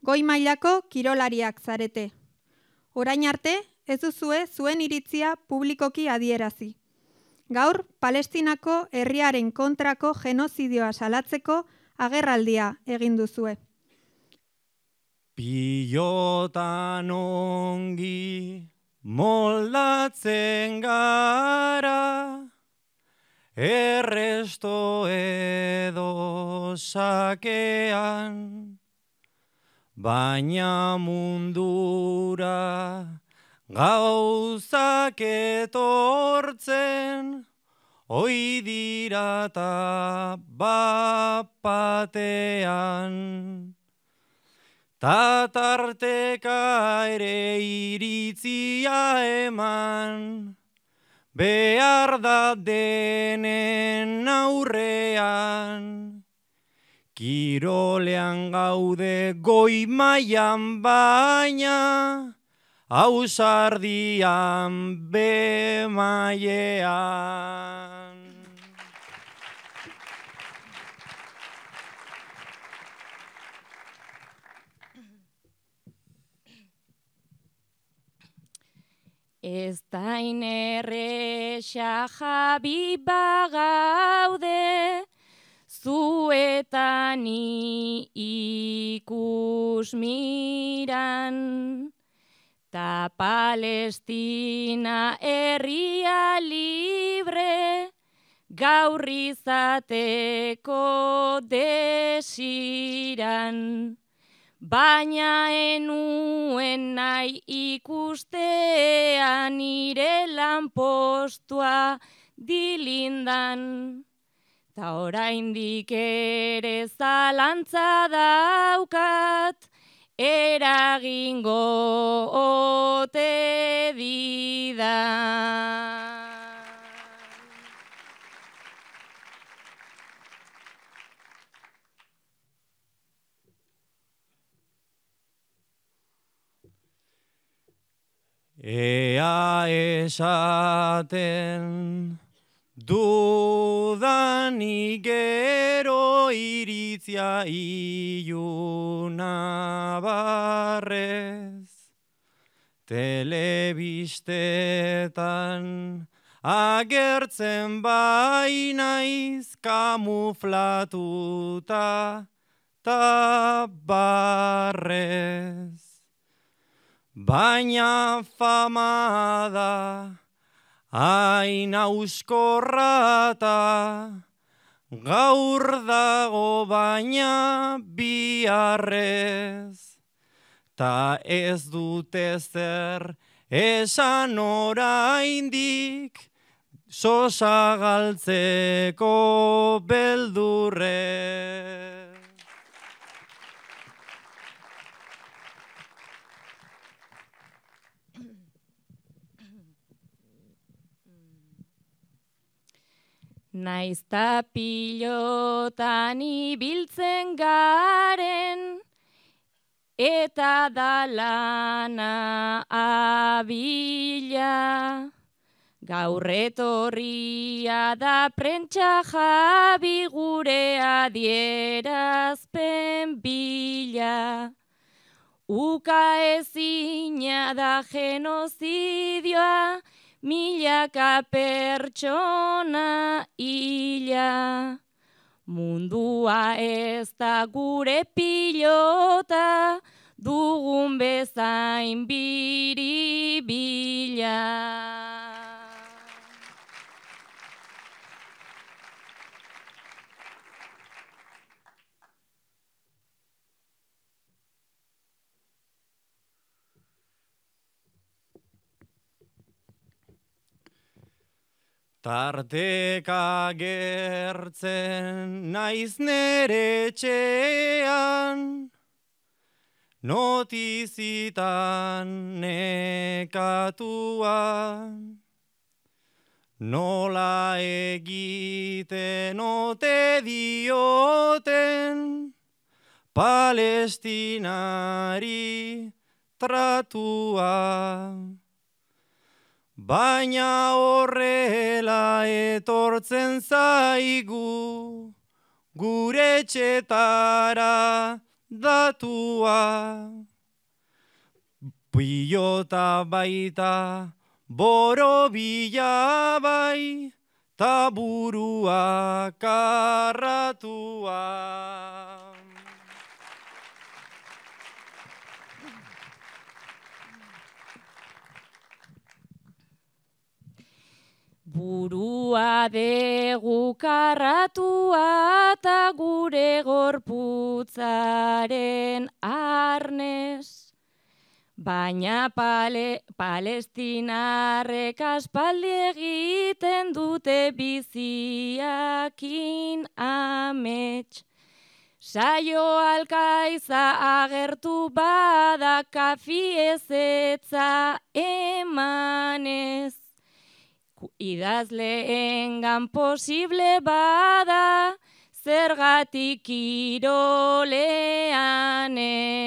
goi mailako kirolariak zarete. Orain arte, ez duzue zuen iritzia publikoki adierazi. Gaur, Palestinako herriaren kontrako genozidioa salatzeko agerraldia egin duzue. Pilotan ongi moldatzen gara, erresto edo sakean, baina mundura gauzak etortzen, oi dira ta bapatean. Tatarteka ere iritzia eman, behar da denen aurrean. Kirolean gaude goi mailan baina, ausardian bemailean. Ez dain erresa jabi bagaude, zuetan ikus miran. Ta Palestina herria libre, gaur izateko desiran. Baina enuen nahi ikustean nire lanpostua dilindan. Ta oraindik ere zalantza daukat, eragingo ote didan. Ea esaten dudanik gero iritzia iluna barrez, telebistetan agertzen bainaiz kamuflatuta ta barrez. Baina fama da hain auskorrata, gaur dago baina biharrez. Ta ez dute zer esan oraindik, sosa galtzeko beldurrez. Naizta pilotan ibiltzen garen, eta da lana abila. Gaur etorria da prentsa jabi gure adierazpen bila. Uka ezina da genozidioa, milaka pertsona hila. Mundua ez da gure pilota, dugun bezain biribila. Tarteka gertzen naiz nere etxean, notizitan nekatuan. Nola egiten ote dioten Palestinari tratua. Baina horrela etortzen zaigu, gure etxetara datua. Pilota baita borobila bai, ta burua karratua. Burua degu karratua ta gure gorputzaren arnez. Baina palestinarrek aspaldi egiten dute biziakin amets. Saio alkaiza agertu bada kafi ezetza emanez. Idazleengan posible bada, zergatik kirolean